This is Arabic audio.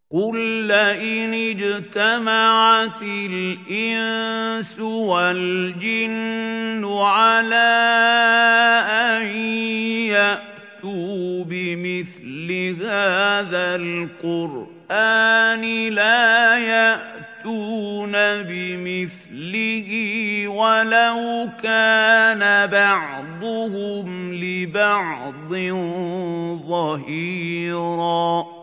قُل لَّئِنِ اجْتَمَعَتِ الْإِنسُ وَالْجِنُّ عَلَىٰ أَن يَأْتُوا بِمِثْلِ هَٰذَا الْقُرْآنِ لَا يَأْتُونَ بِمِثْلِهِ وَلَوْ كَانَ بَعْضُهُمْ لِبَعْضٍ ظَهِيرًا